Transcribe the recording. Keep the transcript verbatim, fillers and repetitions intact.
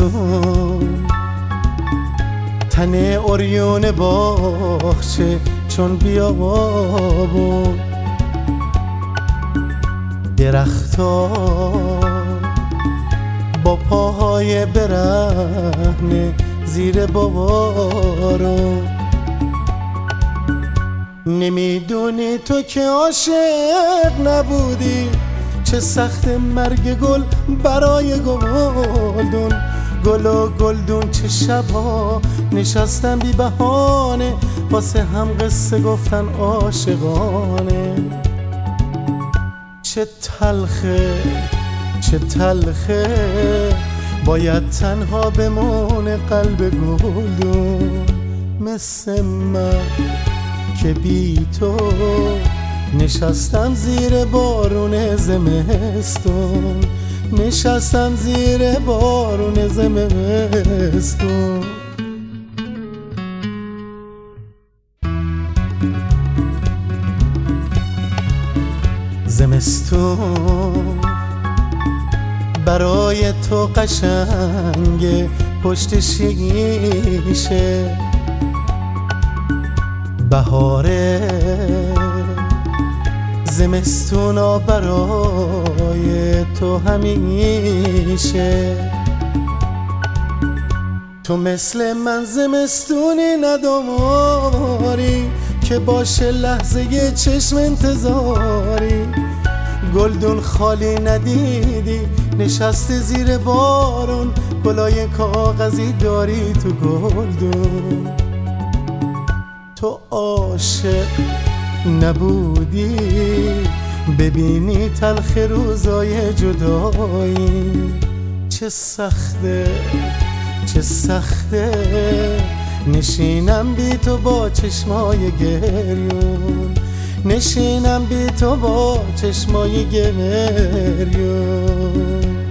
زمستون تن عریون باغچه چون بیابون، درختا با پاهای برهنه زیر بارون. نمیدونی تو که عاشق نبودی چه سخت مرگ گل برای گلدون. گل و گلدون چه شبها نشستن بی بهانه واسه هم قصه گفتن عاشقانه. چه تلخه چه تلخه باید تنها بمونه قلب گلدون، مثل من که بی تو نشستم زیر بارون زمستون، نشستم زیر بارون زمستون. زمستون برای تو قشنگ پشت شیشه، بهاره زمستونا برای تو همیشه. تو مثل من زمستونی نداری که باشه لحظه چشم انتظاری. گلدون خالی ندیدی نشسته زیر بارون، گلای کاغذی داری تو گلدون. تو عاشق نبودی ببینی تلخ روزای جدایی. چه سخته چه سخته نشینم بی تو با چشمای گریون، نشینم بی تو با چشمای گریون.